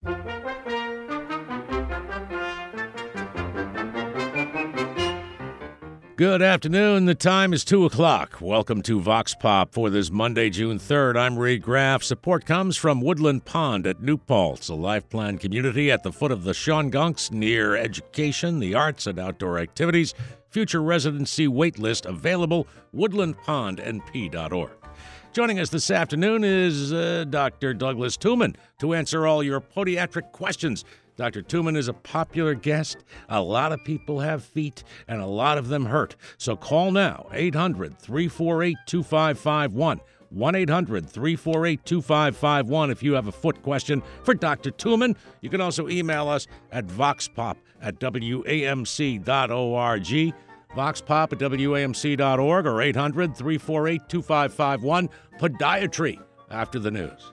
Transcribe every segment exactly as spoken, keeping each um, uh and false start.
Good afternoon. The time is two o'clock. Welcome to Vox Pop for this Monday, June third. I'm Ray Graff. Support comes from Woodland Pond at New Paltz, a life plan community at the foot of the Shawangunk near education, the arts, and outdoor activities. Future residency wait list available, woodland pond n p dot org. Joining us this afternoon is uh, Doctor Douglas Tuman to answer all your podiatric questions. Doctor Tuman is a popular guest. A lot of people have feet, and a lot of them hurt. So call now, eight hundred, three four eight, two five five one. one eight hundred, three four eight, two five five one if you have a foot question for Doctor Tuman. You can also email us at voxpop at w a m c dot org, voxpop at w a m c dot org, or eight hundred, three four eight, two five five one. Podiatry after the news.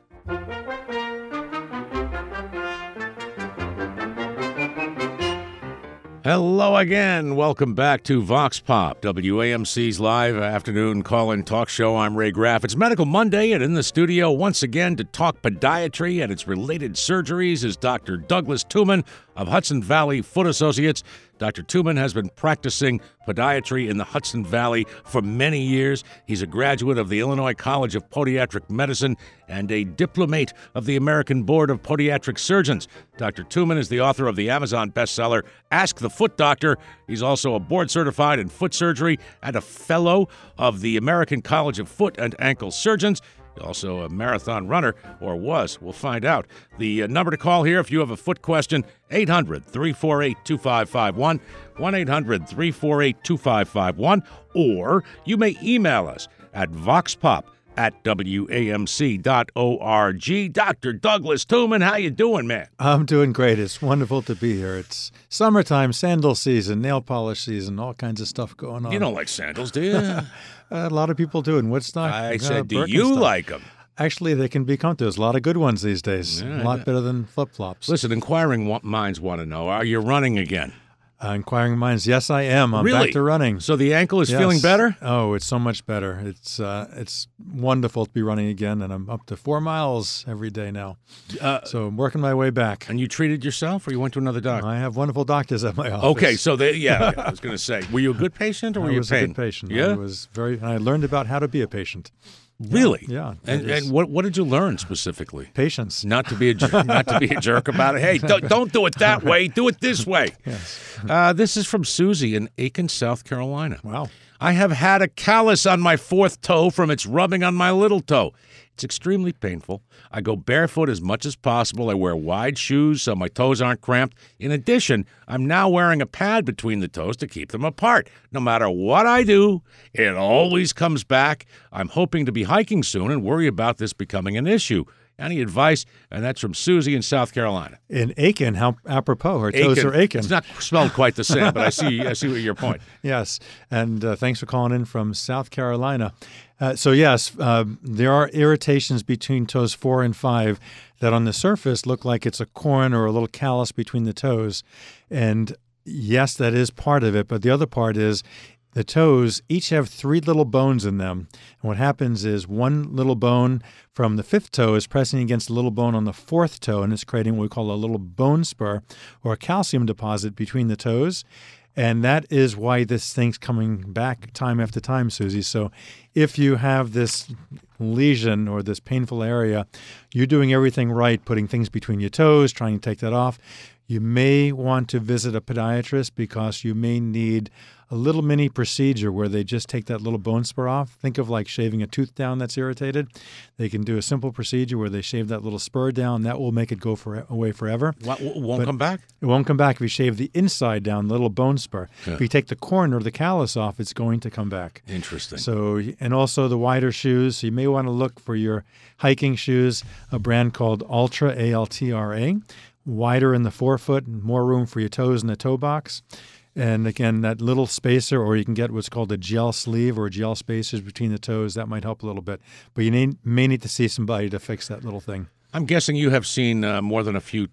Hello again. Welcome back to Vox Pop, W A M C's live afternoon call-in talk show. I'm Ray Graff. It's Medical Monday, and in the studio once again to talk podiatry and its related surgeries is Doctor Douglas Tuman of Hudson Valley Foot Associates. Doctor Tuman has been practicing podiatry in the Hudson Valley for many years. He's a graduate of the Illinois College of Podiatric Medicine and a diplomate of the American Board of Podiatric Surgeons. Doctor Tuman is the author of the Amazon bestseller, Ask the Foot Doctor. He's also a board-certified in foot surgery and a fellow of the American College of Foot and Ankle Surgeons. Also a marathon runner, or was. We'll find out. The uh, number to call here if you have a foot question, eight hundred, three four eight, two five five one, one eight hundred, three four eight, two five five one, or you may email us at voxpop at w a m c dot org. Doctor Douglas Tuman, how you doing, man? I'm doing great. It's wonderful to be here. It's summertime, sandal season, nail polish season, all kinds of stuff going on. You don't like sandals, do you? A lot of people do in Woodstock. I uh, said, do you like them? Actually, they can be comfortable. There's a lot of good ones these days. Yeah, a lot better than flip-flops. Listen, inquiring minds want to know, are you running again? Uh, inquiring minds, yes, I am. I'm really? back to running. So the ankle is yes. feeling better? Oh, it's so much better. It's uh, it's wonderful to be running again, and I'm up to four miles every day now. Uh, so I'm working my way back. And you treated yourself, or you went to another doctor? I have wonderful doctors at my office. Okay, so they, yeah, okay, I was going to say, were you a good patient, or were I you was a pain? a good patient. Yeah? I was very, and I learned about how to be a patient. Really? Yeah. And, and what what did you learn specifically? Patience. Not to be a jer- not to be a jerk about it. Hey, don't, don't do it that way. Do it this way. Yes. Uh, this is from Susie in Aiken, South Carolina. Wow. I have had a callus on my fourth toe from its rubbing on my little toe. It's extremely painful. I go barefoot as much as possible. I wear wide shoes so my toes aren't cramped. In addition, I'm now wearing a pad between the toes to keep them apart. No matter what I do, it always comes back. I'm hoping to be hiking soon and worry about this becoming an issue. Any advice? And that's from Susie in South Carolina. In Aiken, how apropos, her toes Aiken. are aching. It's not spelled quite the same, but I see I see what your point. Yes, and uh, thanks for calling in from South Carolina. Uh, so yes, uh, there are irritations between toes four and five that on the surface look like it's a corn or a little callus between the toes. And yes, that is part of it, but the other part is the toes each have three little bones in them. And what happens is one little bone from the fifth toe is pressing against a little bone on the fourth toe, and it's creating what we call a little bone spur or a calcium deposit between the toes. And that is why this thing's coming back time after time, Susie. So if you have this lesion or this painful area, you're doing everything right, putting things between your toes, trying to take that off. You may want to visit a podiatrist because you may need a little mini procedure where they just take that little bone spur off. Think of like shaving a tooth down that's irritated. They can do a simple procedure where they shave that little spur down. That will make it go for, away forever. What, won't But come back? It won't come back if you shave the inside down, the little bone spur. Yeah. If you take the corn or the callus off, it's going to come back. Interesting. So, and also the wider shoes. So you may want to look for your hiking shoes, a brand called Altra, A L T R A. Wider in the forefoot, more room for your toes in the toe box. And again, that little spacer, or you can get what's called a gel sleeve or gel spacers between the toes. That might help a little bit. But you need, may need to see somebody to fix that little thing. I'm guessing you have seen uh, more than a few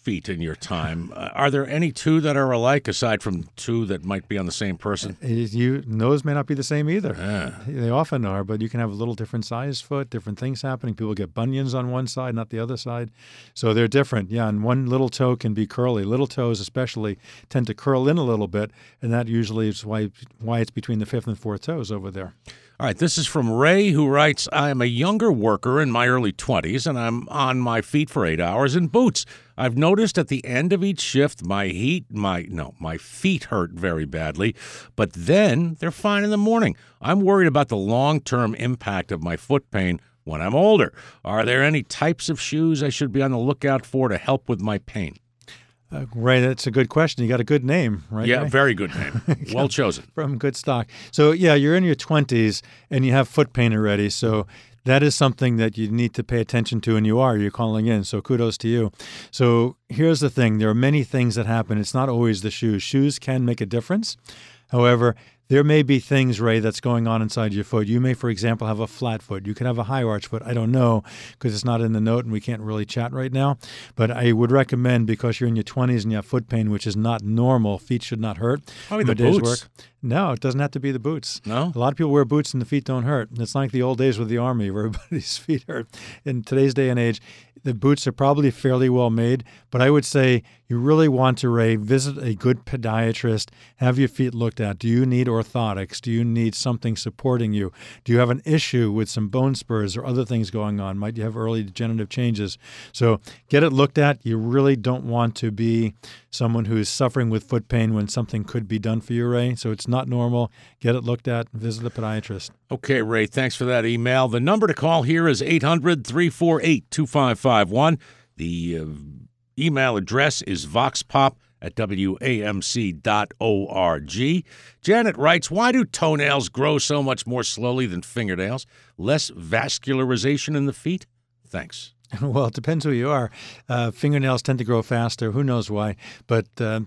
feet in your time. Uh, are there any two that are alike, aside from two that might be on the same person? You, those may not be the same either. Ah. They often are, but you can have a little different size foot, different things happening. People get bunions on one side, not the other side. So they're different. Yeah, and one little toe can be curly. Little toes especially tend to curl in a little bit, and that usually is why, why it's between the fifth and fourth toes over there. All right, this is from Ray, who writes, I am a younger worker in my early twenties, and I'm on my feet for eight hours in boots. I've noticed at the end of each shift, my heat, my, no, my feet hurt very badly, but then they're fine in the morning. I'm worried about the long-term impact of my foot pain when I'm older. Are there any types of shoes I should be on the lookout for to help with my pain? Uh, Ray, that's a good question. You got a good name, right? Yeah, Ray? very good name. Well chosen. From good stock. So, yeah, you're in your twenties and you have foot pain already. So that is something that you need to pay attention to, and you are. You're calling in, so kudos to you. So here's the thing. There are many things that happen. It's not always the shoes. Shoes can make a difference. However, there may be things, Ray, that's going on inside your foot. You may, for example, have a flat foot. You could have a high arch foot. I don't know because it's not in the note and we can't really chat right now. But I would recommend, because you're in your twenties and you have foot pain, which is not normal, feet should not hurt. Probably the boots. Work. No, it doesn't have to be the boots. No? A lot of people wear boots and the feet don't hurt. It's like the old days with the Army where everybody's feet hurt. In today's day and age, the boots are probably fairly well made, but I would say you really want to, Ray, visit a good podiatrist, have your feet looked at. Do you need orthotics? Do you need something supporting you? Do you have an issue with some bone spurs or other things going on? Might you have early degenerative changes? So get it looked at. You really don't want to be someone who is suffering with foot pain when something could be done for you, Ray. So it's not normal. Get it looked at. Visit a podiatrist. Okay, Ray, thanks for that email. The number to call here is eight hundred, three four eight, two five five one. The uh, email address is voxpop at W A M C dot org. Janet writes, why do toenails grow so much more slowly than fingernails? Less vascularization in the feet? Thanks. Well, it depends who you are. Uh, fingernails tend to grow faster. Who knows why? But uh,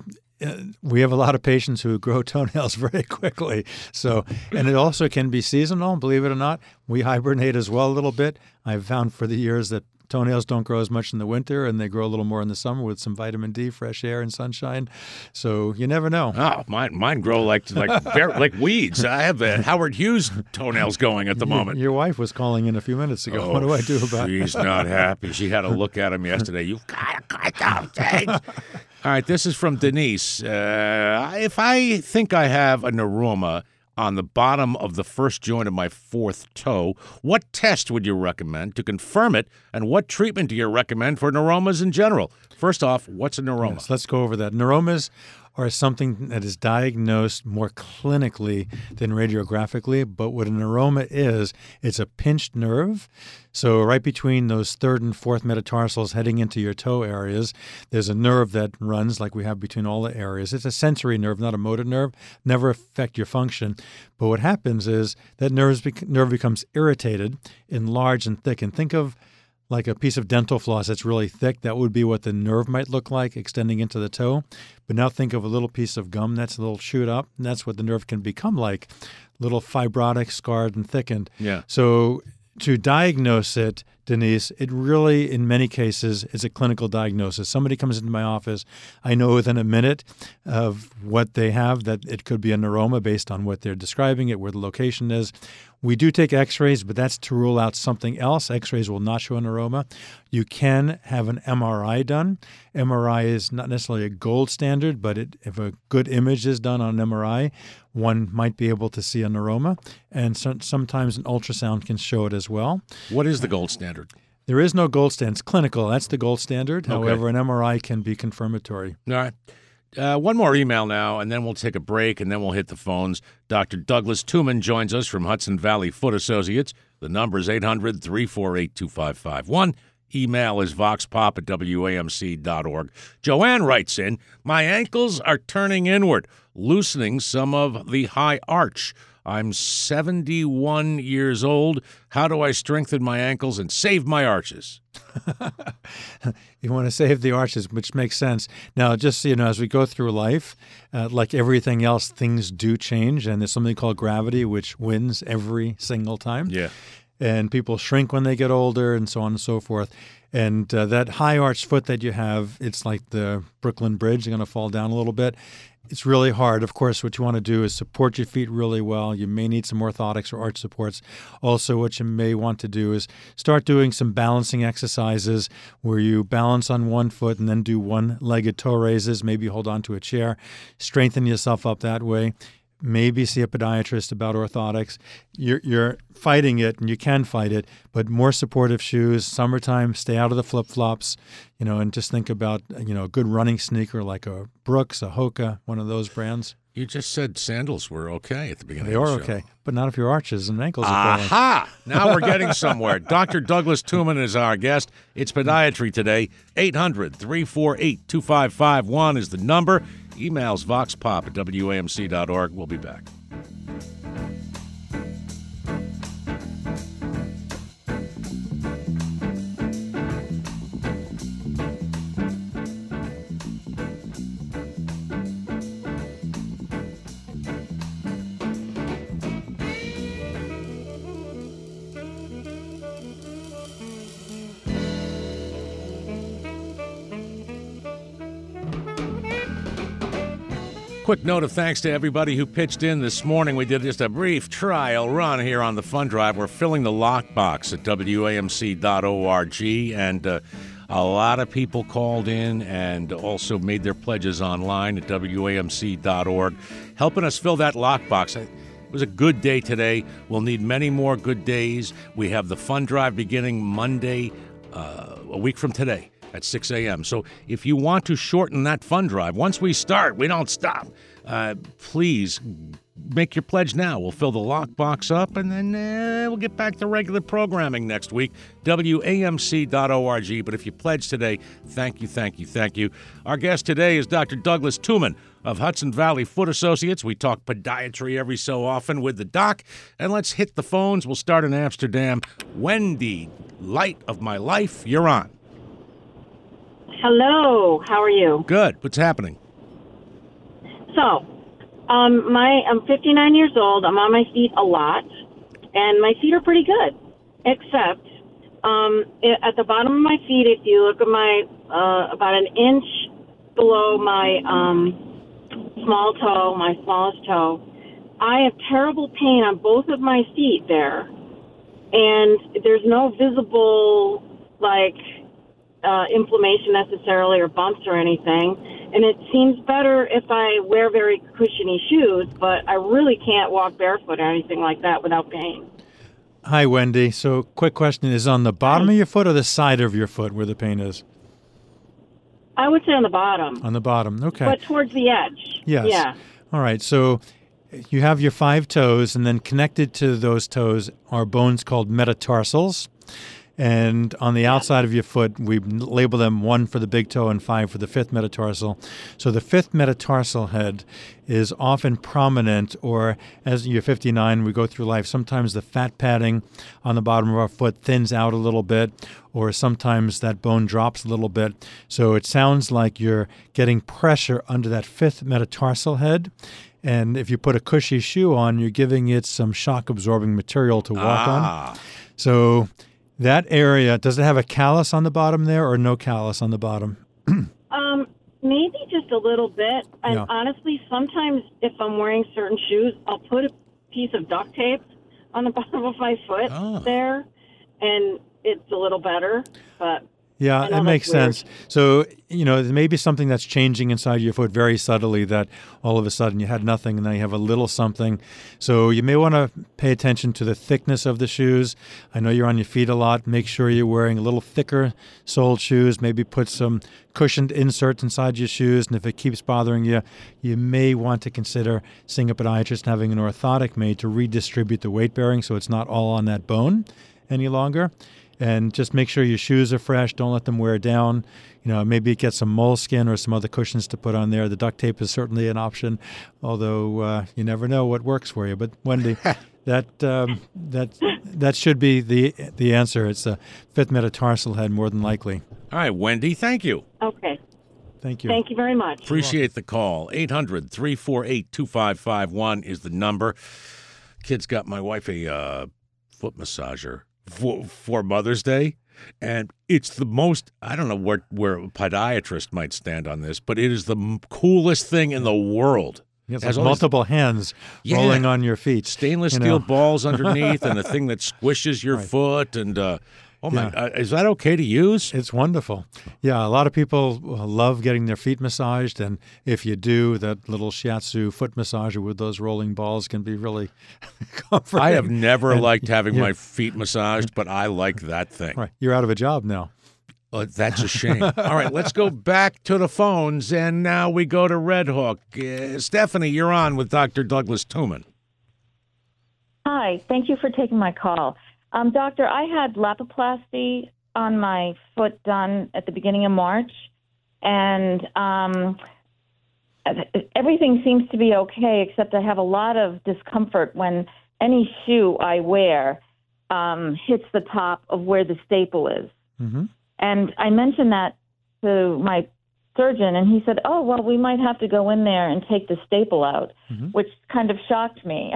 we have a lot of patients who grow toenails very quickly. So, and it also can be seasonal, believe it or not. We hibernate as well a little bit. I've found for the years that toenails don't grow as much in the winter, and they grow a little more in the summer with some vitamin D, fresh air, and sunshine. So you never know. Oh, mine mine grow like like like weeds. I have the Howard Hughes toenails going at the moment. Your wife was calling in a few minutes ago. Oh, what do I do about it? She's not happy. She had a look at him yesterday. You've got to cut those things. All right, this is from Denise. Uh, if I think I have a neuroma on the bottom of the first joint of my fourth toe, what test would you recommend to confirm it, and what treatment do you recommend for neuromas in general? First off, what's a neuroma? Yes, let's go over that. Neuromas are something that is diagnosed more clinically than radiographically, but what a neuroma is, it's a pinched nerve. So right between those third and fourth metatarsals heading into your toe areas, there's a nerve that runs like we have between all the areas. It's a sensory nerve, not a motor nerve, never affect your function. But what happens is that nerve becomes irritated, enlarged, and thick. And think of like a piece of dental floss that's really thick. That would be what the nerve might look like extending into the toe. But now think of a little piece of gum that's a little chewed up, and that's what the nerve can become like, little fibrotic, scarred, and thickened. Yeah. So to diagnose it, Denise, it really, in many cases, is a clinical diagnosis. Somebody comes into my office, I know within a minute of what they have that it could be a neuroma based on what they're describing it, where the location is. We do take x-rays, but that's to rule out something else. X-rays will not show a neuroma. You can have an M R I done. M R I is not necessarily a gold standard, but it, if a good image is done on an M R I, one might be able to see a neuroma. And so, sometimes an ultrasound can show it as well. What is the gold standard? There is no gold standard. It's clinical. That's the gold standard. Okay. However, an M R I can be confirmatory. All right. Uh, one more email now, and then we'll take a break, and then we'll hit the phones. Doctor Douglas Tuman joins us from Hudson Valley Foot Associates. The number is eight hundred, three four eight, two five five one. Email is voxpop at W A M C dot org. Joanne writes in, my ankles are turning inward, loosening some of the high arch. I'm seventy-one years old. How do I strengthen my ankles and save my arches? You want to save the arches, which makes sense. Now, just so you know, as we go through life, uh, like everything else, things do change, and there's something called gravity, which wins every single time. Yeah. And people shrink when they get older and so on and so forth. And uh, that high arched foot that you have, it's like the Brooklyn Bridge. You're going to fall down a little bit. It's really hard. Of course, what you want to do is support your feet really well. You may need some orthotics or arch supports. Also, what you may want to do is start doing some balancing exercises where you balance on one foot and then do one-legged toe raises, maybe hold on to a chair, strengthen yourself up that way. Maybe see a podiatrist about orthotics. You're, you're fighting it, and you can fight it, but more supportive shoes. Summertime, stay out of the flip-flops, you know, and just think about, you know, a good running sneaker like a Brooks, a Hoka, one of those brands. You just said sandals were okay at the beginning They of the are show. okay, but not if your arches and ankles are falling. Aha! Now we're getting somewhere. Doctor Douglas Tuman is our guest. It's Podiatry today. eight hundred, three four eight, two five five one is the number. Emails voxpop at W A M C dot org. We'll be back. Quick note of thanks to everybody who pitched in this morning. We did just a brief trial run here on the Fun Drive. We're filling the lockbox at W A M C dot org, and uh, a lot of people called in and also made their pledges online at W A M C dot org, helping us fill that lockbox. It was a good day today. We'll need many more good days. We have the Fun Drive beginning Monday, uh, a week from today, at six a.m. So if you want to shorten that fun drive, once we start, we don't stop. Uh, please make your pledge now. We'll fill the lockbox up, and then uh, we'll get back to regular programming next week. W A M C dot org. But if you pledge today, thank you, thank you, thank you. Our guest today is Doctor Douglas Tuman of Hudson Valley Foot Associates. We talk podiatry every so often with the doc. And let's hit the phones. We'll start in Amsterdam. Wendy, light of my life, you're on. Hello, how are you? Good. What's happening? So, um, my I'm fifty-nine years old. I'm on my feet a lot, and my feet are pretty good, except um, it, at the bottom of my feet, if you look at my uh, about an inch below my um, small toe, my smallest toe, I have terrible pain on both of my feet there, and there's no visible like. Uh, inflammation necessarily or bumps or anything, and it seems better if I wear very cushiony shoes, but I really can't walk barefoot or anything like that without pain. Hi, Wendy. So quick question, is on the bottom Hi. of your foot or the side of your foot where the pain is? I would say on the bottom. On the bottom, okay. But towards the edge. Yes. Yeah. All right, so you have your five toes, and then connected to those toes are bones called metatarsals. And on the outside of your foot, we label them one for the big toe and five for the fifth metatarsal. So the fifth metatarsal head is often prominent, or as you're fifty-nine, we go through life, sometimes the fat padding on the bottom of our foot thins out a little bit, or sometimes that bone drops a little bit. So it sounds like you're getting pressure under that fifth metatarsal head. And if you put a cushy shoe on, you're giving it some shock-absorbing material to walk ah. on. So that area, does it have a callus on the bottom there or no callus on the bottom? um, maybe just a little bit. And Yeah. honestly, sometimes if I'm wearing certain shoes, I'll put a piece of duct tape on the bottom of my foot Oh. there, and it's a little better. But Yeah, I know that that's makes weird. sense. So, you know, there may be something that's changing inside your foot very subtly that all of a sudden you had nothing and now you have a little something. So you may want to pay attention to the thickness of the shoes. I know you're on your feet a lot. Make sure you're wearing a little thicker soled shoes. Maybe put some cushioned inserts inside your shoes. And if it keeps bothering you, you may want to consider seeing a podiatrist and having an orthotic made to redistribute the weight bearing so it's not all on that bone any longer. And just make sure your shoes are fresh. Don't let them wear down. You know, maybe get some moleskin or some other cushions to put on there. The duct tape is certainly an option, although uh, you never know what works for you. But Wendy, that um, that that should be the the answer. It's the fifth metatarsal head more than likely. All right, Wendy, thank you. okay. Thank you. Thank you very much. Appreciate the call. eight hundred, three four eight, two five five one is the number. Kids got my wife a uh, foot massager for, for Mother's Day. And it's the most, I don't know where, where a podiatrist might stand on this, but it is the m- coolest thing in the world. It's Has like all these- multiple hands Yeah. rolling on your feet. Stainless you steel know. balls underneath and a thing that squishes your Right. foot. And, uh, oh my, Yeah. uh, is that okay to use? It's wonderful. Yeah, a lot of people uh, love getting their feet massaged, and if you do, that little shiatsu foot massager with those rolling balls can be really comforting. I have never And liked having you- my feet massaged, but I like that thing. Right, you're out of a job now. Oh, that's a shame. All right, let's go back to the phones, and now we go to Red Hook. Uh, Stephanie, you're on with Doctor Douglas Tuman. Hi, thank you for taking my call. Um, doctor, I had Lapiplasty on my foot done at the beginning of March, and um, everything seems to be okay, except I have a lot of discomfort when any shoe I wear um, hits the top of where the staple is. Mm-hmm. And I mentioned that to my surgeon, and he said, oh, well, we might have to go in there and take the staple out, Mm-hmm. which kind of shocked me.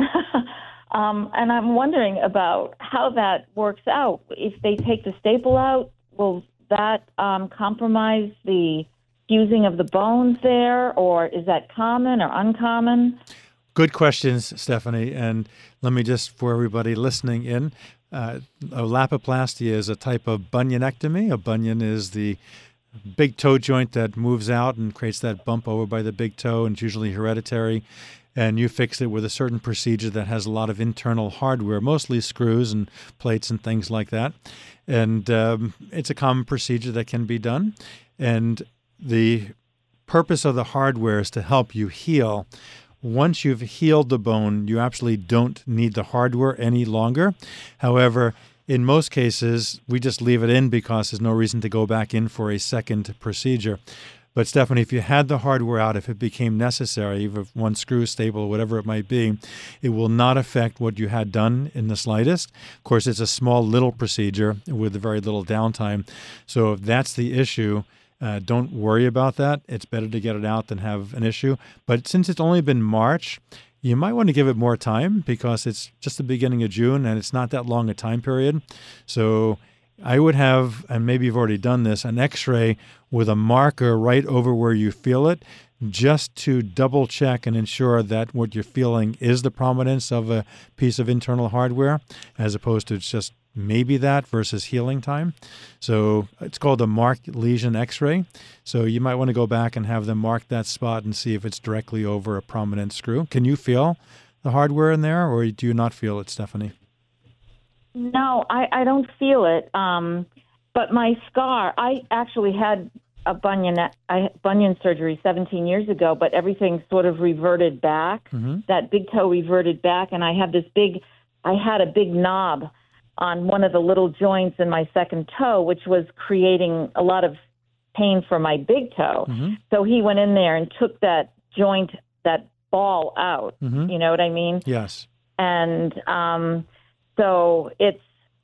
um, and I'm wondering about how that works out. If they take the staple out, will that um, compromise the fusing of the bones there, or is that common or uncommon? Good questions, Stephanie. And let me just, for everybody listening in, uh, a Lapiplasty is a type of bunionectomy. A bunion is the big toe joint that moves out and creates that bump over by the big toe, and it's usually hereditary. And you fix it with a certain procedure that has a lot of internal hardware, mostly screws and plates and things like that. And um, it's a common procedure that can be done. And the purpose of the hardware is to help you heal. Once you've healed the bone, you absolutely don't need the hardware any longer. However, in most cases, we just leave it in because there's no reason to go back in for a second procedure. But Stephanie, if you had the hardware out, if it became necessary, if one screw, staple, whatever it might be, it will not affect what you had done in the slightest. Of course, it's a small little procedure with very little downtime. So if that's the issue, Uh, don't worry about that. It's better to get it out than have an issue. But since it's only been March, you might want to give it more time because it's just the beginning of June and it's not that long a time period. So I would have, and maybe you've already done this, an x-ray with a marker right over where you feel it, just to double check and ensure that what you're feeling is the prominence of a piece of internal hardware, as opposed to just maybe that versus healing time. So it's called a marked lesion x-ray. So you might want to go back and have them mark that spot and see if it's directly over a prominent screw. Can you feel the hardware in there, or do you not feel it, Stephanie? No, I, I don't feel it. Um, but my scar, I actually had a bunion, I, bunion surgery seventeen years ago, but everything sort of reverted back. Mm-hmm. That big toe reverted back, and I had this big, I had a big knob on one of the little joints in my second toe, which was creating a lot of pain for my big toe. Mm-hmm. So he went in there and took that joint, that ball out. Mm-hmm. You know what I mean? Yes. And um, so it's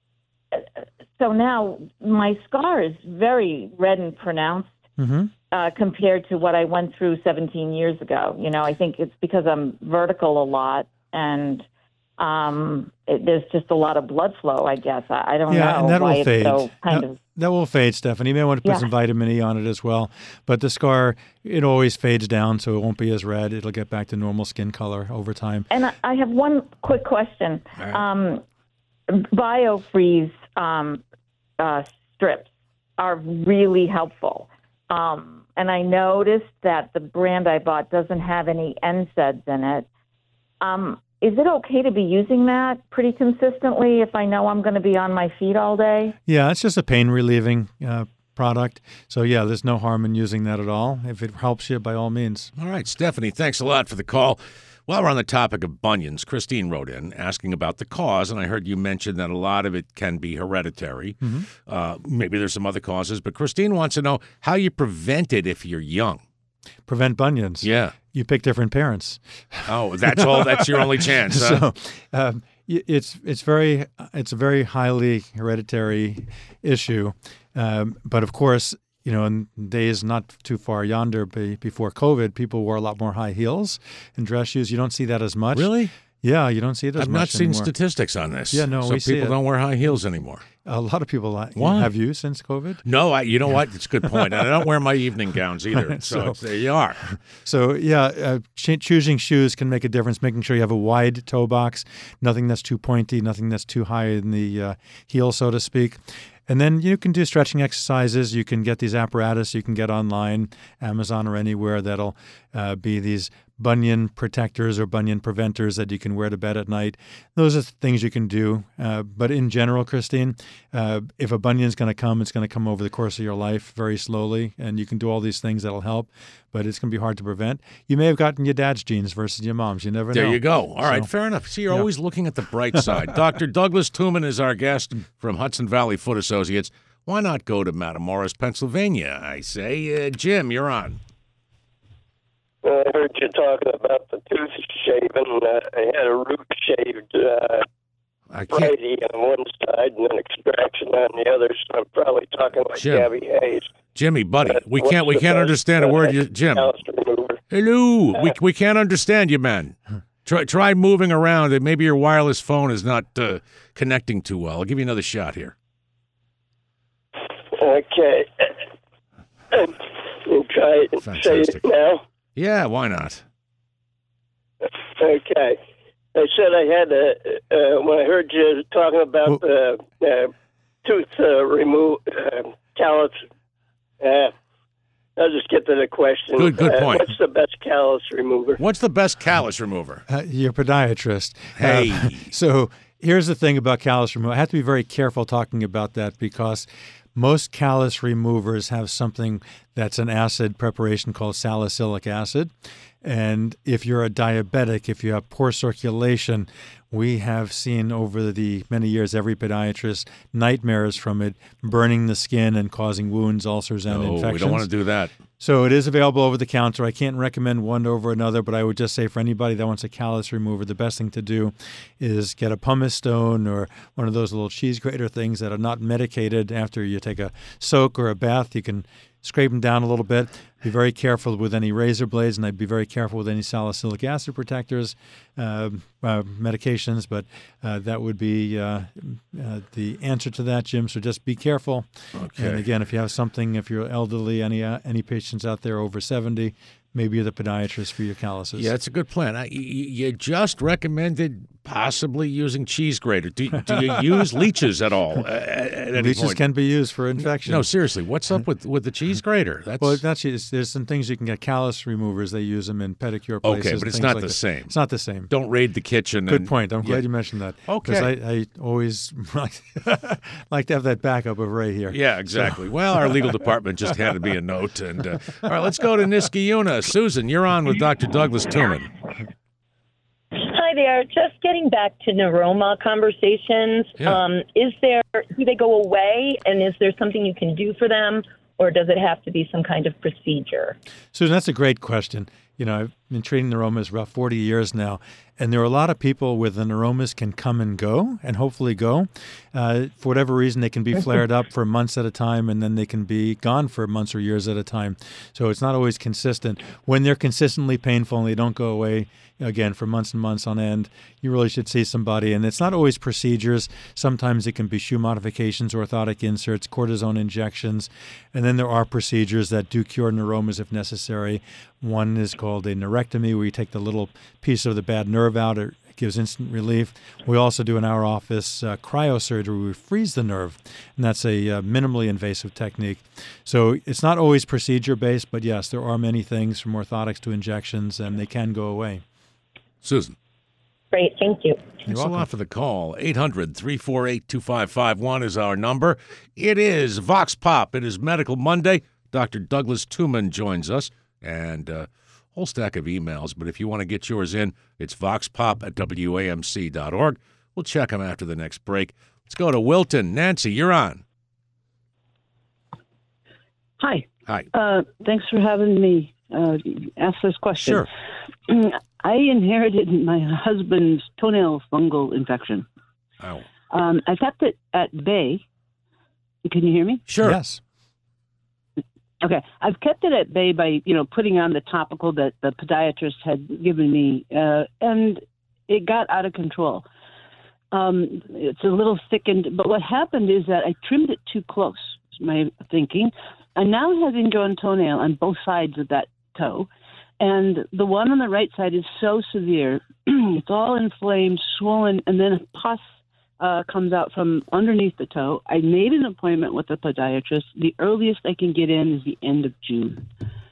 so now my scar is very red and pronounced Mm-hmm. uh, compared to what I went through seventeen years ago. You know, I think it's because I'm vertical a lot, and um, it, there's just a lot of blood flow, I guess. I, I don't Yeah, know and that why will it's fade. so kind That- of. That will fade, Stephanie. You may want to put Yeah. some vitamin E on it as well. But the scar, it always fades down, so it won't be as red. It'll get back to normal skin color over time. And I- I have one quick question. All right. Um, BioFreeze um, uh, strips are really helpful. Um, and I noticed that the brand I bought doesn't have any N SAIDs in it. Um, is it okay to be using that pretty consistently if I know I'm going to be on my feet all day? Yeah, it's just a pain relieving uh, product. So, yeah, there's no harm in using that at all. If it helps you, by all means. All right, Stephanie, thanks a lot for the call. While we're on the topic of bunions, Christine wrote in asking about the cause, and I heard you mention that a lot of it can be hereditary. Mm-hmm. Uh, maybe there's some other causes, but Christine wants to know how you prevent it if you're young. Prevent bunions. Yeah. You pick different parents. Oh, that's all. That's your only chance. Huh? So um, y- it's it's very it's a very highly hereditary issue, um, but of course, you know, in days not too far yonder, be, before COVID, people wore a lot more high heels and dress shoes. You don't see that as much. Really? Yeah, you don't see it as I've much not seen anymore. statistics on this. Yeah, no, so we see people it. don't wear high heels anymore. A lot of people like. Why? Have you since COVID? No, I, you know what? It's a good point. And I don't wear my evening gowns either. So, So- it's, there you are. So yeah, uh, ch- choosing shoes can make a difference. Making sure you have a wide toe box, nothing that's too pointy, nothing that's too high in the uh, heel, so to speak. And then you can do stretching exercises. You can get these apparatus you can get online, Amazon or anywhere, that'll uh, be these bunion protectors or bunion preventers that you can wear to bed at night. Those are things you can do. Uh, but in general, Christine, uh, if a bunion's going to come, it's going to come over the course of your life very slowly, and you can do all these things that'll help, but it's going to be hard to prevent. You may have gotten your dad's genes versus your mom's. You never know. There you go. All right, So- fair enough. See, you're Yeah. always looking at the bright side. Doctor Douglas Tuman is our guest from Hudson Valley Foot Associates. Why not go to Matamoros, Pennsylvania, I say? Uh, Jim, you're on. I heard you talking about the tooth shaving. Uh, I had a root shaved uh, I can't. righty on one side and then extraction on the other, so I'm probably talking like Jim. Gabby Hayes. Jimmy, buddy, Uh, we what's can't we the can't best, understand a word you uh, Jim. callus remover? Hello. We we can't understand you, man. Try try moving around. Maybe your wireless phone is not uh, connecting too well. I'll give you another shot here. Okay. We'll try it and say Fantastic. it now. Yeah, why not? Okay. I said I had a, uh, when I heard you talking about the uh, tooth uh, remove, uh, callus, uh, I'll just get to the question. Good- good Uh, point. What's the best callus remover? What's the best callus remover? Uh, your podiatrist. Hey. Uh, so here's the thing about callus removal. I have to be very careful talking about that because most callus removers have something that's an acid preparation called salicylic acid. And if you're a diabetic, if you have poor circulation, we have seen over the many years, every podiatrist, nightmares from it, burning the skin and causing wounds, ulcers, and Oh, infections. we don't want to do that. So it is available over the counter. I can't recommend one over another, but I would just say for anybody that wants a callus remover, the best thing to do is get a pumice stone or one of those little cheese grater things that are not medicated. After you take a soak or a bath, you can scrape them down a little bit. Be very careful with any razor blades, and I'd be very careful with any salicylic acid protectors, uh, uh, medications. But uh, that would be uh, uh, the answer to that, Jim. So just be careful. Okay. And again, if you have something, if you're elderly, any uh, any patients out there over seventy, maybe you're the podiatrist for your calluses. Yeah, it's a good plan. I, y- y- you just recommended possibly using cheese grater. Do, do you use leeches at all? At, at any Leeches point? can be used for infection. No, seriously. What's up with, with the cheese grater? That's Well, that's there's some things you can get. Callus removers, they use them in pedicure places. Okay, but and it's things not like the that. same. It's not the same. Don't raid the kitchen. Good and, point. I'm yeah. glad you mentioned that. Okay. Because I, I always like, like to have that backup of Ray here. Yeah, exactly. Well, our legal department just handed me a note. And uh, all right, let's go to Niskayuna. Susan, you're on with Doctor Douglas Tuman. Hi there. Just getting back to neuroma conversations. Yeah. Um, is there, do they go away, and is there something you can do for them, or does it have to be some kind of procedure? Susan, that's a great question. You know, I've been treating neuromas for about forty years now, and there are a lot of people with the neuromas can come and go, and hopefully go. Uh, for whatever reason, they can be flared up for months at a time, and then they can be gone for months or years at a time. So it's not always consistent. When they're consistently painful and they don't go away, again, for months and months on end, you really should see somebody. And it's not always procedures. Sometimes it can be shoe modifications, orthotic inserts, cortisone injections. And then there are procedures that do cure neuromas if necessary. One is called a neurectomy, where you take the little piece of the bad nerve out. It gives instant relief. We also do in our office uh, cryosurgery, where we freeze the nerve, and that's a uh, minimally invasive technique. So it's not always procedure-based, but yes, there are many things from orthotics to injections, and they can go away. Susan. Great. Thank you. Thanks a lot for the call. eight hundred, three four eight, two five five one is our number. It is Vox Pop. It is Medical Monday. Doctor Douglas Tuman joins us, and a uh, whole stack of emails. But if you want to get yours in, it's voxpop at W A M C dot org. We'll check them after the next break. Let's go to Wilton. Nancy, you're on. Hi. Hi. Uh, thanks for having me uh, ask this question. Sure. I inherited my husband's toenail fungal infection. Oh. Um, I kept it at bay. Can you hear me? Sure. Yes. Okay. I've kept it at bay by, you know, putting on the topical that the podiatrist had given me. Uh, and it got out of control. Um, it's a little thickened, but what happened is that I trimmed it too close, is my thinking. I now have ingrown toenail on both sides of that toe, and the one on the right side is so severe. It's all inflamed, swollen, and then pus uh, comes out from underneath the toe. I made an appointment with a podiatrist. The earliest I can get in is the end of June.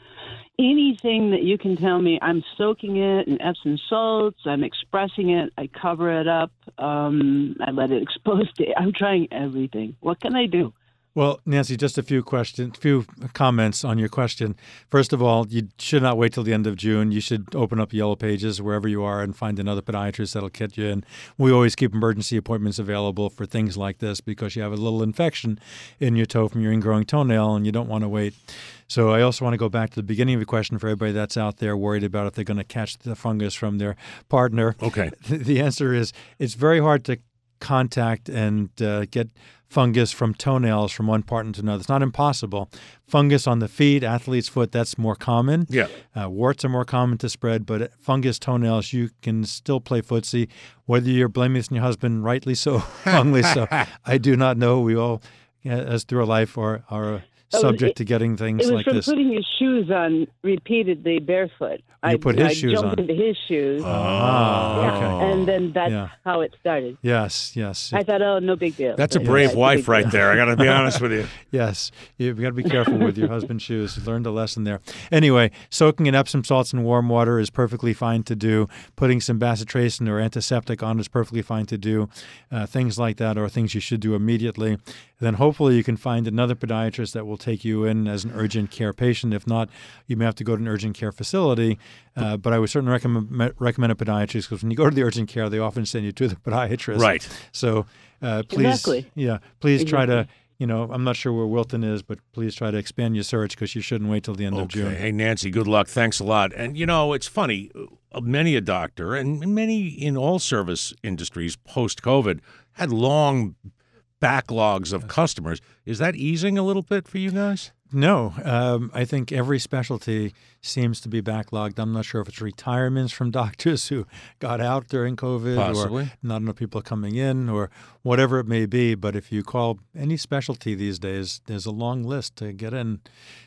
Anything that you can tell me, I'm soaking it in Epsom salts, I'm expressing it, I cover it up, um, I let it expose to, I'm trying everything. What can I do? Well, Nancy, just a few questions, few comments on your question. First of all, you should not wait till the end of June. You should open up Yellow Pages wherever you are and find another podiatrist that'll get you in. We always keep emergency appointments available for things like this because you have a little infection in your toe from your ingrowing toenail and you don't want to wait. So I also want to go back to the beginning of your question for everybody that's out there worried about if they're going to catch the fungus from their partner. Okay. The answer is it's very hard to contact and uh, get fungus from toenails from one partner to another. It's not impossible. Fungus on the feet, athlete's foot, that's more common. Yeah. Uh, warts are more common to spread, but fungus toenails, you can still play footsie. Whether you're blaming this on your husband, rightly so, wrongly so, I do not know. We all, as through our life, are, are subject it, to getting things it was like from this. Putting his shoes on repeatedly barefoot. You I, put his I shoes jumped on. into his shoes. Ah, yeah. okay. And then that's Yeah. how it started. Yes, yes. I thought, oh, no big deal. That's a But brave it's a wife big right deal. there. I got to be honest with you. Yes, you've got to be careful with your husband's shoes. You learned a lesson there. Anyway, soaking in Epsom salts in warm water is perfectly fine to do. Putting some bacitracin or antiseptic on is perfectly fine to do. Uh, things like that are things you should do immediately. Then hopefully you can find another podiatrist that will take you in as an urgent care patient. If not, you may have to go to an urgent care facility. Uh, but I would certainly recommend, recommend a podiatrist because when you go to the urgent care, they often send you to the podiatrist. Right. So uh, please, Exactly. yeah, please try to, Exactly. you know, I'm not sure where Wilton is, but please try to expand your search because you shouldn't wait till the end of Okay. June. Hey, Nancy, good luck. Thanks a lot. And, you know, it's funny. uh, Many a doctor and many in all service industries post-COVID had long backlogs of customers. Is that easing a little bit for you guys? No, um, I think every specialty seems to be backlogged. I'm not sure if it's retirements from doctors who got out during COVID Possibly. or not enough people coming in or whatever it may be. But if you call any specialty these days, there's a long list to get in.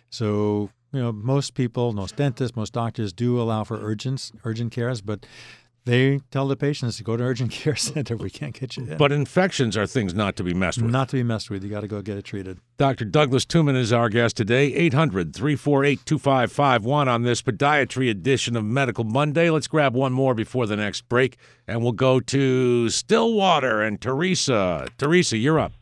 So, you know, most people, most dentists, most doctors do allow for urgent, urgent cares, but they tell the patients to go to urgent care center. We can't get you in. But infections are things not to be messed with. Not to be messed with. You got to go get it treated. Doctor Douglas Tuman is our guest today. eight hundred, three four eight, two five five one on this podiatry edition of Medical Monday. Let's grab one more before the next break, and we'll go to Stillwater and Teresa. Teresa, you're up.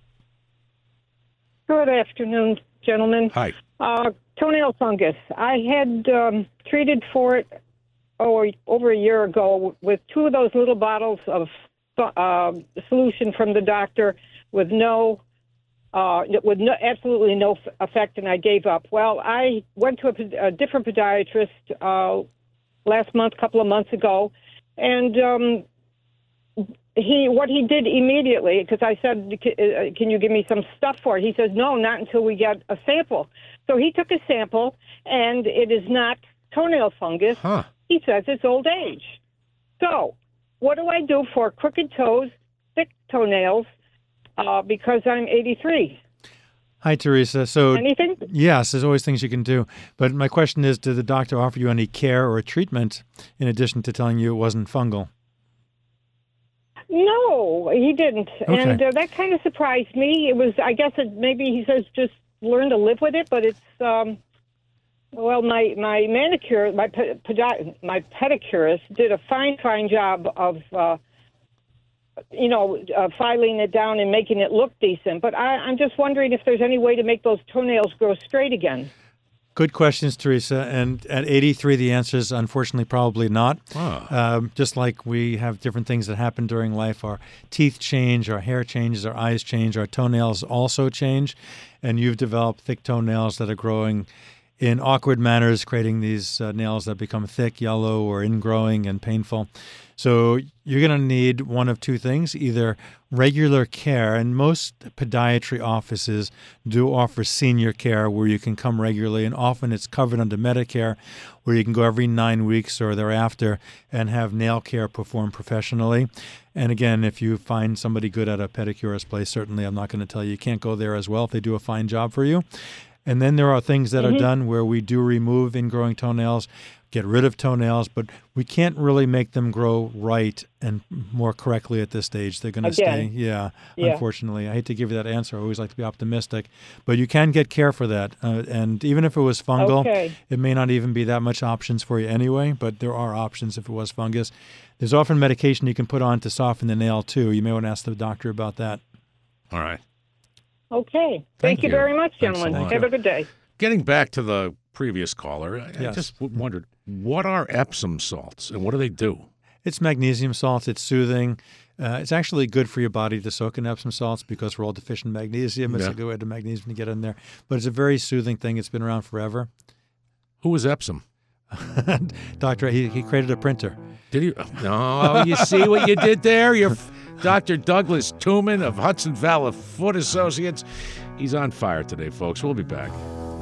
Good afternoon, gentlemen. Hi. Uh, toenail fungus. I had um, treated for it oh, over a year ago with two of those little bottles of uh, solution from the doctor with no, uh, with no, absolutely no f- effect, and I gave up. Well, I went to a, a different podiatrist uh, last month, a couple of months ago, and um, he what he did immediately, because I said, can you give me some stuff for it? He says, no, not until we get a sample. So he took a sample, and it is not toenail fungus. Huh. He says it's old age. So what do I do for crooked toes, thick toenails, uh, because I'm eighty-three? Hi, Teresa. So Anything? yes, there's always things you can do. But my question is, did the doctor offer you any care or treatment in addition to telling you it wasn't fungal? No, he didn't. Okay. And uh, that kind of surprised me. It was, I guess, it, maybe he says just learn to live with it, but it's, um, well, my, my manicure, my pedi- my pedicurist did a fine, fine job of, uh, you know, uh, filing it down and making it look decent. But I, I'm just wondering if there's any way to make those toenails grow straight again. Good questions, Teresa. And at eighty-three, the answer is unfortunately probably not. Oh. Um, just like we have different things that happen during life. Our teeth change, our hair changes, our eyes change, our toenails also change. And you've developed thick toenails that are growing in awkward manners, creating these uh, nails that become thick, yellow, or ingrowing and painful. So you're going to need one of two things, either regular care, and most podiatry offices do offer senior care where you can come regularly, and often it's covered under Medicare, where you can go every nine weeks or thereafter and have nail care performed professionally. And again, if you find somebody good at a pedicurist place, certainly I'm not going to tell you you can't go there as well if they do a fine job for you. And then there are things that mm-hmm. are done where we do remove ingrowing toenails, get rid of toenails, but we can't really make them grow right and more correctly at this stage. They're going to stay. Yeah, yeah, unfortunately. I hate to give you that answer. I always like to be optimistic. But you can get care for that. Uh, and even if it was fungal, okay. it may not even be that much options for you anyway, but there are options if it was fungus. There's often medication you can put on to soften the nail, too. You may want to ask the doctor about that. All right. Okay. Thank, Thank you you very much, gentlemen. Thank Have you. a good day. Getting back to the previous caller, I, yes. I just wondered, what are Epsom salts and what do they do? It's magnesium salts. It's soothing. Uh, it's actually good for your body to soak in Epsom salts because we're all deficient in magnesium. It's yeah. a good way to magnesium to get in there. But it's a very soothing thing. It's been around forever. Who was Epsom? Doctor, he, he created a printer. Did he? No, you see what you did there? You're Doctor Douglas Tuman of Hudson Valley Foot Associates. He's on fire today, folks. We'll be back.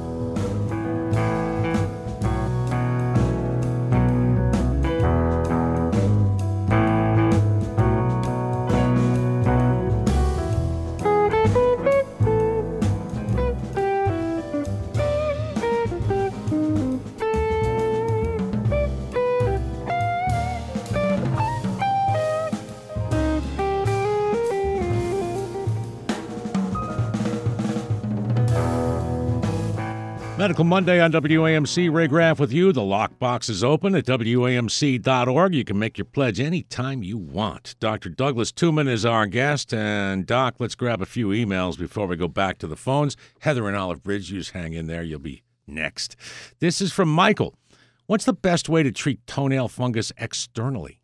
Medical Monday on W A M C. Ray Graff with you. The lockbox is open at W A M C dot org. You can make your pledge anytime you want. Doctor Douglas Tuman is our guest. And, Doc, let's grab a few emails before we go back to the phones. Heather in Olive Bridge, you just hang in there. You'll be next. This is from Michael. What's the best way to treat toenail fungus externally?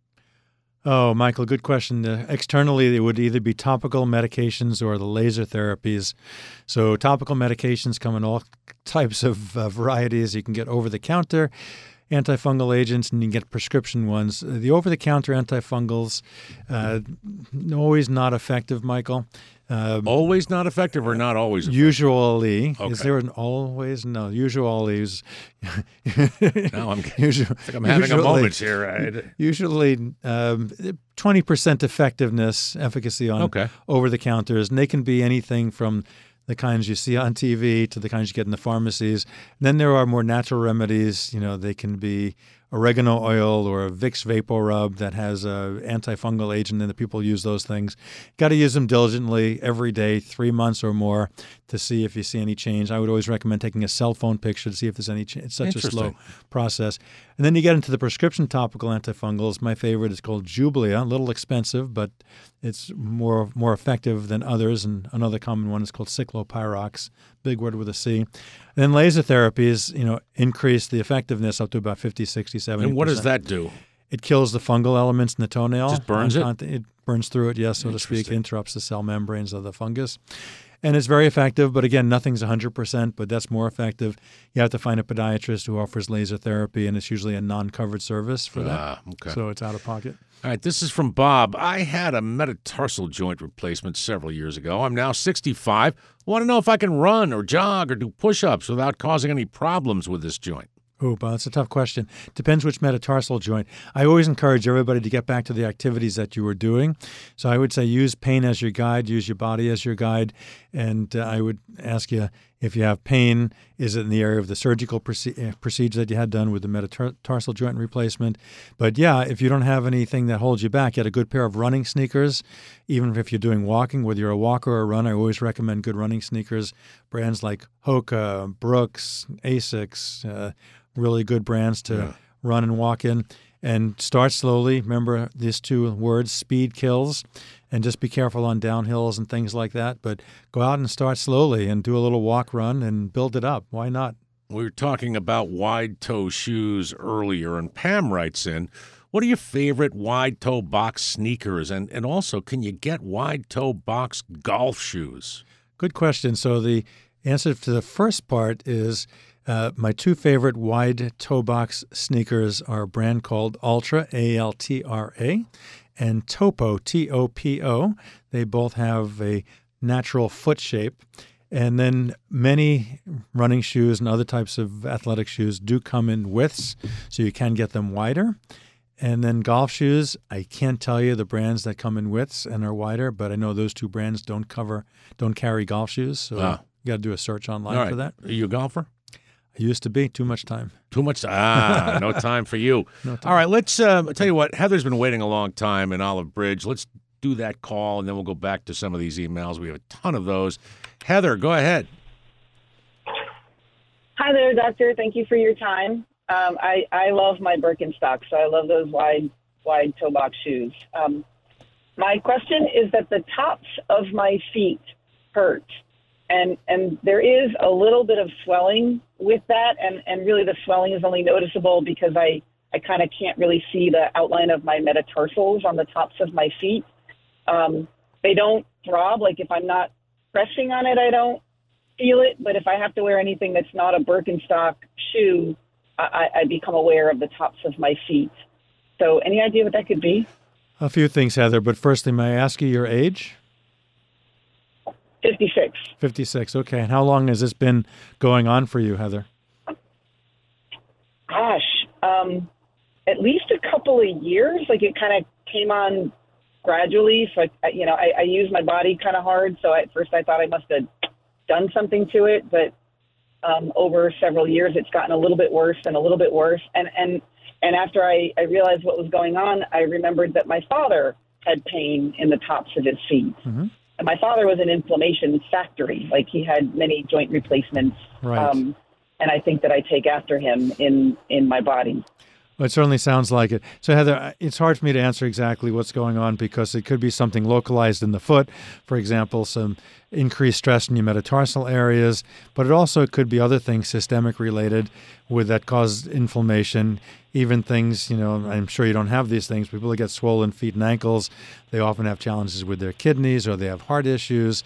Oh, Michael, good question. Uh, externally, it would either be topical medications or the laser therapies. So topical medications come in all types of uh, varieties. You can get over-the-counter antifungal agents, and you can get prescription ones. The over-the-counter antifungals, uh, always not effective, Michael. Um, always not effective or not always effective? Usually. Okay. Is there an always? No, usually. No, I'm, usually, I think I'm having usually, a moment here. Right? Usually um, twenty percent effectiveness, efficacy on okay. over-the-counters, and they can be anything from the kinds you see on T V to the kinds you get in the pharmacies. And then there are more natural remedies. You know, they can be oregano oil or a Vicks Vapor Rub that has a antifungal agent, and the people use those things. Got to use them diligently every day, three months or more, to see if you see any change. I would always recommend taking a cell phone picture to see if there's any change. It's such a slow process. And then you get into the prescription topical antifungals. My favorite is called Jublia, a little expensive, but it's more more effective than others. And another common one is called Cyclopyrox, big word with a C. And then laser therapies, you know, increase the effectiveness up to about fifty, sixty, seventy percent. And what does that do? It kills the fungal elements in the toenail. Just burns it? It burns through it, yes, so to speak, interrupts the cell membranes of the fungus. And it's very effective, but again, nothing's one hundred percent, but that's more effective. You have to find a podiatrist who offers laser therapy, and it's usually a non-covered service for that. Ah, okay. So it's out of pocket. All right, this is from Bob. I had a metatarsal joint replacement several years ago. I'm now sixty-five. I want to know if I can run or jog or do push-ups without causing any problems with this joint. Oh, but that's a tough question. Depends which metatarsal joint. I always encourage everybody to get back to the activities that you were doing. So I would say use pain as your guide, use your body as your guide, and uh, I would ask you if you have pain, is it in the area of the surgical proce- procedure that you had done with the metatarsal joint replacement? But yeah, if you don't have anything that holds you back, get a good pair of running sneakers. Even if you're doing walking, whether you're a walker or a runner, I always recommend good running sneakers. Brands like Hoka, Brooks, Asics, uh, really good brands to yeah. run and walk in. And start slowly. Remember these two words, speed kills. And just be careful on downhills and things like that. But go out and start slowly and do a little walk run and build it up. Why not? We were talking about wide-toe shoes earlier, and Pam writes in, what are your favorite wide-toe box sneakers? And, and also, can you get wide-toe box golf shoes? Good question. So the answer to the first part is Uh, my two favorite wide toe box sneakers are a brand called Altra, A L T R A, and Topo, T O P O. They both have a natural foot shape. And then many running shoes and other types of athletic shoes do come in widths, so you can get them wider. And then golf shoes, I can't tell you the brands that come in widths and are wider, but I know those two brands don't cover, don't carry golf shoes. So Ah. you got to do a search online All right. for that. Are you a golfer? I used to be. Too much time. Too much. Ah, no time for you. No time. All right, let's um, tell you what. Heather's been waiting a long time in Olive Bridge. Let's do that call, and then we'll go back to some of these emails. We have a ton of those. Heather, go ahead. Hi there, doctor. Thank you for your time. Um, I, I love my Birkenstocks. I love those wide, wide toe box shoes. Um, my question is that the tops of my feet hurt. And and there is a little bit of swelling with that, and, and really the swelling is only noticeable because I, I kind of can't really see the outline of my metatarsals on the tops of my feet. Um, they don't throb. Like if I'm not pressing on it, I don't feel it. But if I have to wear anything that's not a Birkenstock shoe, I, I become aware of the tops of my feet. So any idea what that could be? A few things, Heather, but firstly, may I ask you your age? fifty-six. fifty-six, okay. And how long has this been going on for you, Heather? Gosh, um, at least a couple of years. Like it kind of came on gradually. So, I, you know, I, I use my body kind of hard. So at first I thought I must have done something to it. But um, over several years, it's gotten a little bit worse and a little bit worse. And, and, and after I, I realized what was going on, I remembered that my father had pain in the tops of his feet. Mm-hmm. And my father was an inflammation factory. Like he had many joint replacements. Right. Um, and I think that I take after him in, in my body. Well, it certainly sounds like it. So, Heather, it's hard for me to answer exactly what's going on because it could be something localized in the foot, for example, some increased stress in your metatarsal areas, but it also could be other things systemic related with that cause inflammation, even things, you know, I'm sure you don't have these things. People that get swollen feet and ankles, they often have challenges with their kidneys or they have heart issues.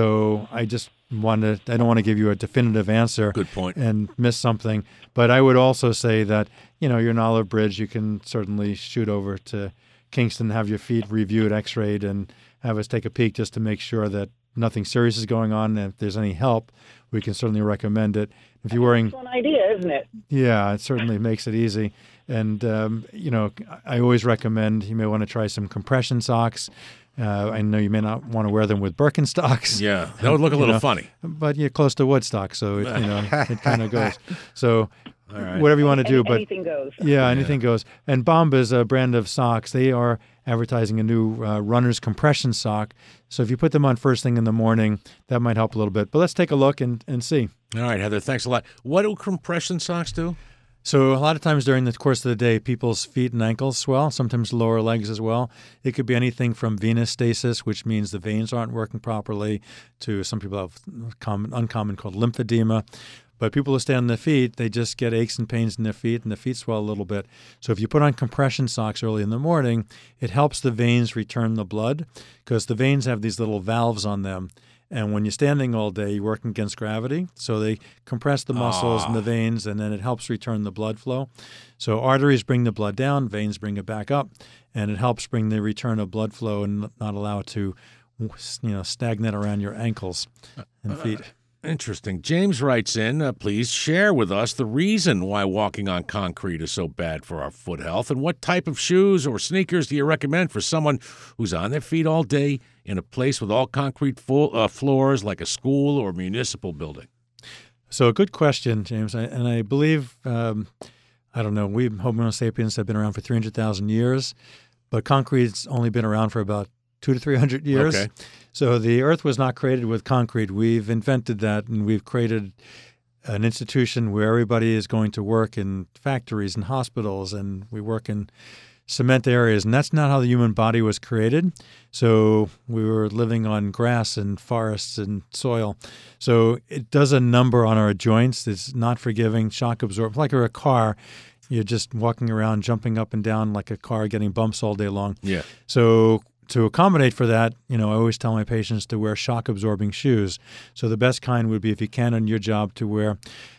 So I just want to, I don't want to give you a definitive answer. Good point. And miss something. But I would also say that, you know, you're in Olive Bridge, you can certainly shoot over to Kingston, have your feet reviewed, x-rayed, and have us take a peek just to make sure that nothing serious is going on. And if there's any help, we can certainly recommend it. If you're wearing, That's one idea, isn't it? yeah, it certainly makes it easy. And, um, you know, I always recommend you may want to try some compression socks. Uh, I know you may not want to wear them with Birkenstocks. Yeah, that would look a you little know, funny. But you're close to Woodstock, so it, you know it kind of goes. So All right. whatever you want to do, Any- but anything goes. yeah, anything goes. And Bomba is a brand of socks. They are advertising a new uh, runner's compression sock. So if you put them on first thing in the morning, that might help a little bit. But let's take a look and, and see. All right, Heather, thanks a lot. What do compression socks do? So a lot of times during the course of the day, people's feet and ankles swell, sometimes lower legs as well. It could be anything from venous stasis, which means the veins aren't working properly, to some people have common, uncommon called lymphedema. But people who stay on their feet, they just get aches and pains in their feet, and the feet swell a little bit. So if you put on compression socks early in the morning, it helps the veins return the blood because the veins have these little valves on them. And when you're standing all day, you're working against gravity. So they compress the muscles and the veins, and then it helps return the blood flow. So arteries bring the blood down, veins bring it back up, and it helps bring the return of blood flow and not allow it to, you know, stagnate around your ankles and feet. Interesting. James writes in, uh, please share with us the reason why walking on concrete is so bad for our foot health, and what type of shoes or sneakers do you recommend for someone who's on their feet all day in a place with all concrete full, uh, floors like a school or municipal building? So a good question, James. I, and I believe, um, I don't know, we Homo sapiens have been around for three hundred thousand years, but concrete's only been around for about two to three hundred years. Okay. So the earth was not created with concrete. We've invented that, and we've created an institution where everybody is going to work in factories and hospitals, and we work in cement areas, and that's not how the human body was created. So we were living on grass and forests and soil. So it does a number on our joints. It's not forgiving, shock absorbed, like a car. You're just walking around, jumping up and down like a car, getting bumps all day long. Yeah. So to accommodate for that, you know, I always tell my patients to wear shock-absorbing shoes. So the best kind would be, if you can on your job, to wear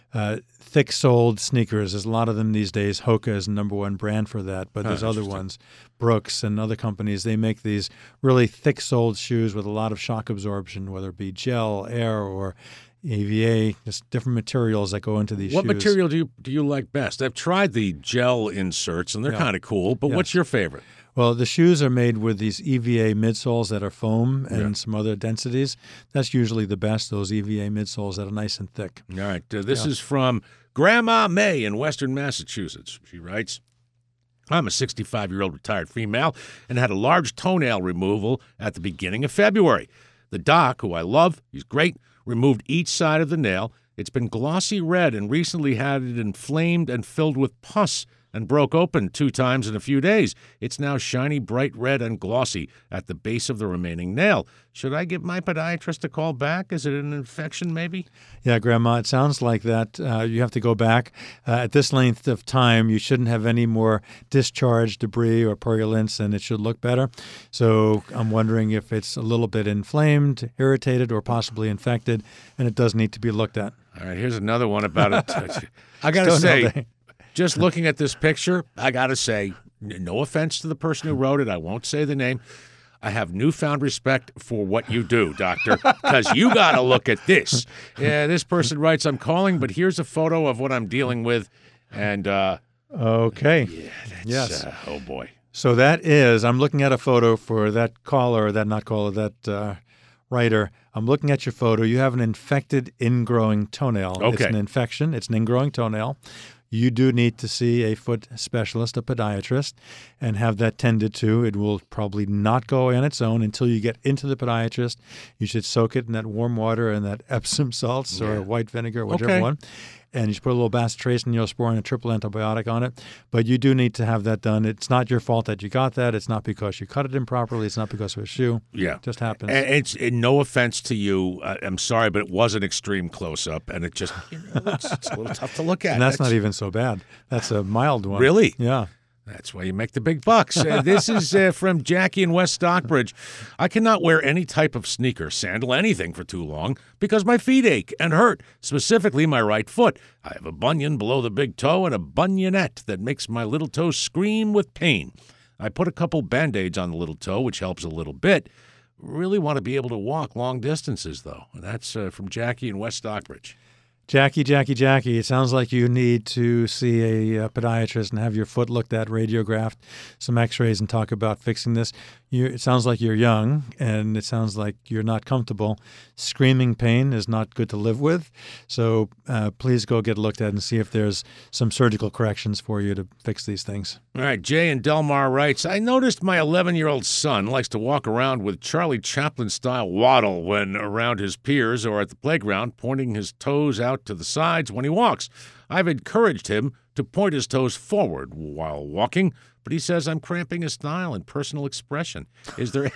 uh, thick-soled sneakers. There's a lot of them these days. Hoka is the number one brand for that, but there's oh, other ones. Brooks and other companies, they make these really thick-soled shoes with a lot of shock absorption, whether it be gel, air, or E V A, just different materials that go into these what shoes. What material do you do you like best? I've tried the gel inserts, and they're Yeah. kind of cool, but Yes. what's your favorite? Well, the shoes are made with these E V A midsoles that are foam and Yeah. some other densities. That's usually the best, those E V A midsoles that are nice and thick. All right, uh, this Yeah. is from Grandma May in Western Massachusetts. She writes, I'm a sixty-five-year-old retired female and had a large toenail removal at the beginning of February. The doc, who I love, he's great, removed each side of the nail. It's been glossy red and recently had it inflamed and filled with pus and broke open two times in a few days. It's now shiny, bright red and glossy at the base of the remaining nail. Should I give my podiatrist a call back? Is it an infection, maybe? Yeah, Grandma, it sounds like that. Uh, you have to go back. Uh, at this length of time, you shouldn't have any more discharge, debris, or purulence, and it should look better. So I'm wondering if it's a little bit inflamed, irritated, or possibly infected, and it does need to be looked at. All right, here's another one about it. I got to Don't know say, that. just looking at this picture, I got to say, n- no offense to the person who wrote it. I won't say the name. I have newfound respect for what you do, doctor, because you got to look at this. Yeah, this person writes, I'm calling, but here's a photo of what I'm dealing with. And, uh, Okay. yeah, that's, Yes. uh, oh boy. So that is, I'm looking at a photo for that caller, or that not caller, that uh, writer. I'm looking at your photo. You have an infected ingrowing toenail. It's Okay. an infection. It's an ingrowing toenail. You do need to see a foot specialist, a podiatrist, and have that tended to. It will probably not go away on its own until you get into the podiatrist. You should soak it in that warm water and that Epsom salts or white vinegar, whichever Okay. one. And you should put a little bacitracin, neosporin, a triple antibiotic on it. But you do need to have that done. It's not your fault that you got that. It's not because you cut it improperly. It's not because of a shoe. Yeah. It just happens. And it's and no offense to you. I, I'm sorry, but it was an extreme close-up, and it just, you know, it's, it's a little tough to look at. And that's, not even so bad. That's a mild one. Really? Yeah. That's why you make the big bucks. Uh, this is uh, from Jackie in West Stockbridge. I cannot wear any type of sneaker, sandal, anything for too long because my feet ache and hurt, specifically my right foot. I have a bunion below the big toe and a bunionette that makes my little toe scream with pain. I put a couple Band-Aids on the little toe, which helps a little bit. Really want to be able to walk long distances, though. And that's uh, from Jackie in West Stockbridge. Jackie, Jackie, Jackie, it sounds like you need to see a, uh podiatrist and have your foot looked at, radiographed, some x-rays, and talk about fixing this. You, it sounds like you're young, and it sounds like you're not comfortable. Screaming pain is not good to live with, so uh, please go get looked at and see if there's some surgical corrections for you to fix these things. All right, Jay in Delmar writes, I noticed my eleven-year-old son likes to walk around with Charlie Chaplin-style waddle when around his peers or at the playground, pointing his toes out to the sides when he walks. I've encouraged him to point his toes forward while walking, but he says I'm cramping his style and personal expression. Is there...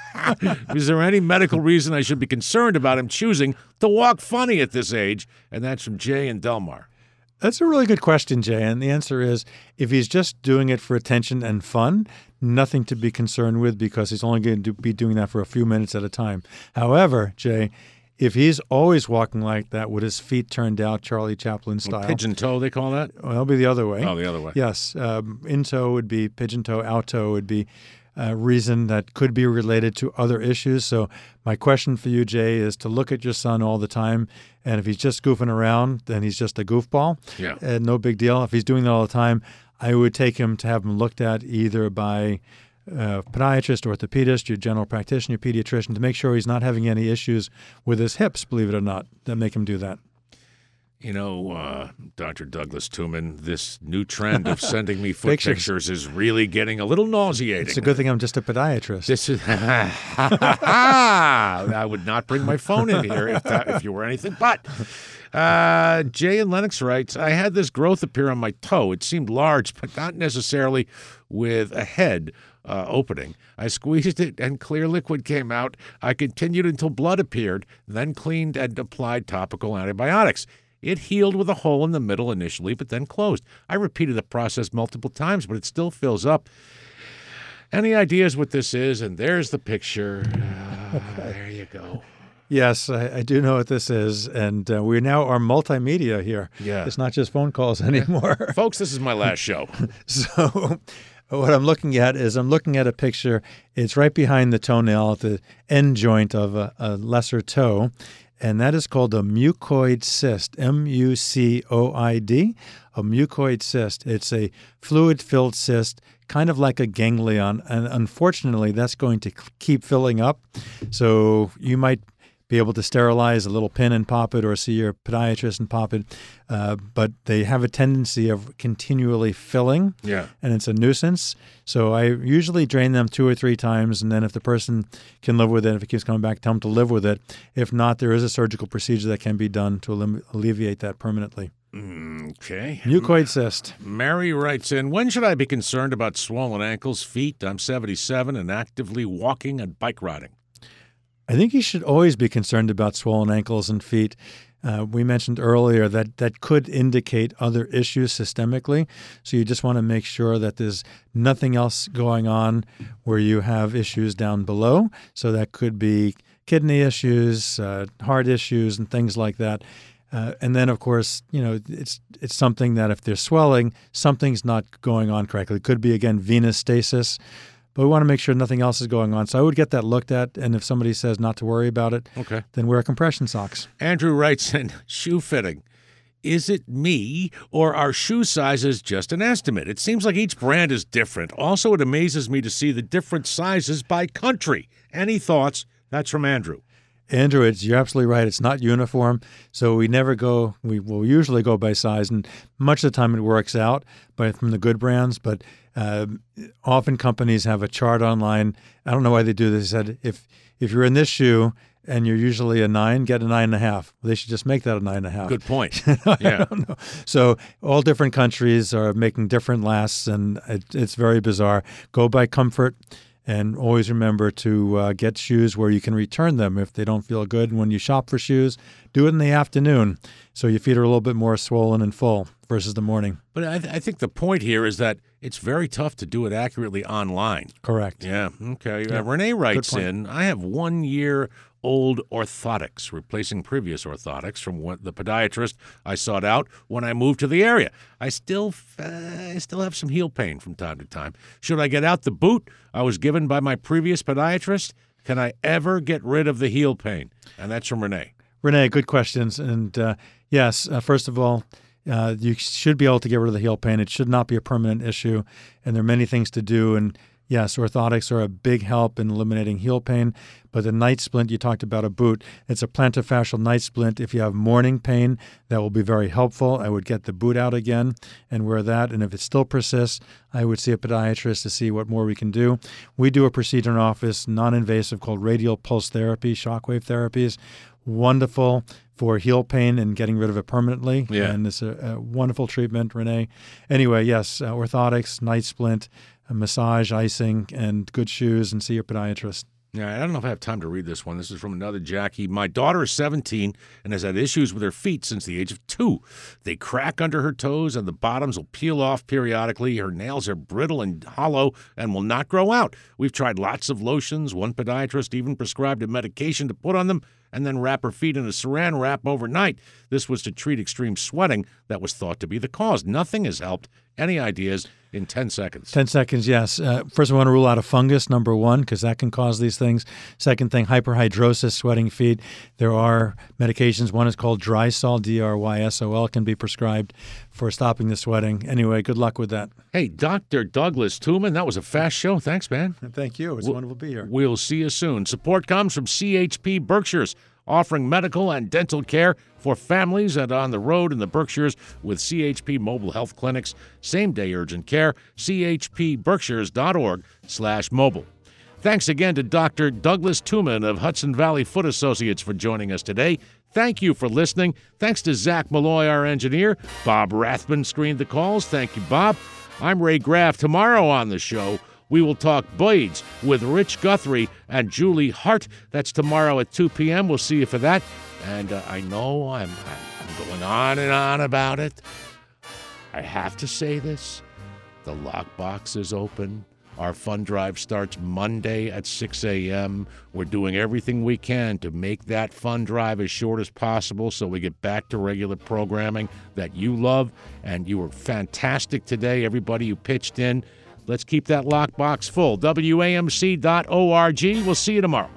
Is there any medical reason I should be concerned about him choosing to walk funny at this age? And that's from Jay in Delmar. That's a really good question, Jay. And the answer is, if he's just doing it for attention and fun, nothing to be concerned with because he's only going to be doing that for a few minutes at a time. However, Jay, if he's always walking like that with his feet turned out, Charlie Chaplin style. Pigeon toe, they call that? Well, it'll be the other way. Oh, the other way. Yes. Um, in toe would be pigeon toe, out toe would be a reason that could be related to other issues. So my question for you, Jay, is to look at your son all the time. And if he's just goofing around, then he's just a goofball. Yeah. And no big deal. If he's doing that all the time, I would take him to have him looked at either by a podiatrist, orthopedist, your general practitioner, your pediatrician, to make sure he's not having any issues with his hips, believe it or not, that make him do that. You know, uh, Doctor Douglas Tuman, this new trend of sending me foot Pictures. pictures is really getting a little nauseating. It's a good thing I'm just a podiatrist. This is. I would not bring my phone in here if that, if you were anything but. Uh, Jay in Lennox writes, I had this growth appear on my toe. It seemed large, but not necessarily with a head uh, opening. I squeezed it and clear liquid came out. I continued until blood appeared, then cleaned and applied topical antibiotics. It healed with a hole in the middle initially, but then closed. I repeated the process multiple times, but it still fills up. Any ideas what this is? And there's the picture. Uh, there you go. Yes, I, I do know what this is, and uh, we now are multimedia here. Yeah. It's not just phone calls anymore. Folks, this is my last show. So what I'm looking at is I'm looking at a picture. It's right behind the toenail at the end joint of a, a lesser toe, and that is called a mucoid cyst, M U C O I D, a mucoid cyst. It's a fluid-filled cyst, kind of like a ganglion, and unfortunately, that's going to keep filling up. So you might be able to sterilize a little pin and pop it, or see your podiatrist and pop it, uh, but they have a tendency of continually filling, Yeah. and it's a nuisance. So I usually drain them two or three times, and then if the person can live with it, if it keeps coming back, tell them to live with it. If not, there is a surgical procedure that can be done to elim- alleviate that permanently. Okay. Mucoid cyst. Mary writes in, when should I be concerned about swollen ankles, feet? I'm seventy-seven and actively walking and bike riding. I think you should always be concerned about swollen ankles and feet. Uh, we mentioned earlier that that could indicate other issues systemically. So you just want to make sure that there's nothing else going on where you have issues down below. So that could be kidney issues, uh, heart issues, and things like that. Uh, and then, of course, you know, it's it's something that if there's swelling, something's not going on correctly. It could be, again, venous stasis. But we want to make sure nothing else is going on. So I would get that looked at, and if somebody says not to worry about it, Okay. then wear compression socks. Andrew writes in, shoe fitting. Is it me, or are shoe sizes just an estimate? It seems like each brand is different. Also, it amazes me to see the different sizes by country. Any thoughts? That's from Andrew. Andrew, it's, you're absolutely right. It's not uniform. So we never go, we will usually go by size, and much of the time it works out by, from the good brands, but uh, often companies have a chart online. I don't know why they do this. They said, if, if you're in this shoe and you're usually a nine, get a nine and a half. Well, they should just make that a nine and a half. Good point. I Yeah. don't know. So all different countries are making different lasts, and it, it's very bizarre. Go by comfort. And always remember to uh, get shoes where you can return them if they don't feel good. And when you shop for shoes, do it in the afternoon so your feet are a little bit more swollen and full versus the morning. But I, th- I think the point here is that it's very tough to do it accurately online. Correct. Yeah. Okay. Yeah. Uh, Renee writes point. in, I have one year old orthotics, replacing previous orthotics from what the podiatrist I sought out when I moved to the area. I still uh, I still have some heel pain from time to time. Should I get out the boot I was given by my previous podiatrist? Can I ever get rid of the heel pain? And that's from Renee. Renee, good questions. And uh, yes, uh, first of all, uh, you should be able to get rid of the heel pain. It should not be a permanent issue, and there are many things to do. And yes, orthotics are a big help in eliminating heel pain, but the night splint, you talked about a boot. It's a plantar fascial night splint. If you have morning pain, that will be very helpful. I would get the boot out again and wear that. And if it still persists, I would see a podiatrist to see what more we can do. We do a procedure in office, non-invasive, called radial pulse therapy, shockwave therapies. Wonderful for heel pain and getting rid of it permanently. Yeah. And it's a, a wonderful treatment, Renee. Anyway, yes, uh, orthotics, night splint, a massage, icing, and good shoes, and see your podiatrist. Yeah, I don't know if I have time to read this one. This is from another Jackie. My daughter is seventeen and has had issues with her feet since the age of two. They crack under her toes and the bottoms will peel off periodically. Her nails are brittle and hollow and will not grow out. We've tried lots of lotions. One podiatrist even prescribed a medication to put on them and then wrap her feet in a saran wrap overnight. This was to treat extreme sweating that was thought to be the cause. Nothing has helped. Any ideas in ten seconds? ten seconds, yes. Uh, first, we want to rule out a fungus, number one, because that can cause these things. Second thing, hyperhidrosis, sweating feet. There are medications. One is called Drysol, D R Y S O L, can be prescribed for stopping the sweating. Anyway, good luck with that. Hey, Doctor Douglas Tuman, that was a fast show. Thanks, man. Thank you. It's We'll- wonderful to be here. We'll see you soon. Support comes from C H P Berkshires, offering medical and dental care for families and on the road in the Berkshires with C H P Mobile Health Clinics, same-day urgent care, c h p berkshires dot org slash mobile. Thanks again to Doctor Douglas Tuman of Hudson Valley Foot Associates for joining us today. Thank you for listening. Thanks to Zach Malloy, our engineer. Bob Rathman screened the calls. Thank you, Bob. I'm Ray Graff. Tomorrow on the show, we will talk blades with Rich Guthrie and Julie Hart. That's tomorrow at two p.m. We'll see you for that. And uh, I know I'm, I'm going on and on about it. I have to say this. The lockbox is open. Our fund drive starts Monday at six a.m. We're doing everything we can to make that fund drive as short as possible so we get back to regular programming that you love. And you were fantastic today, everybody who pitched in. Let's keep that lockbox full. W A M C dot org. We'll see you tomorrow.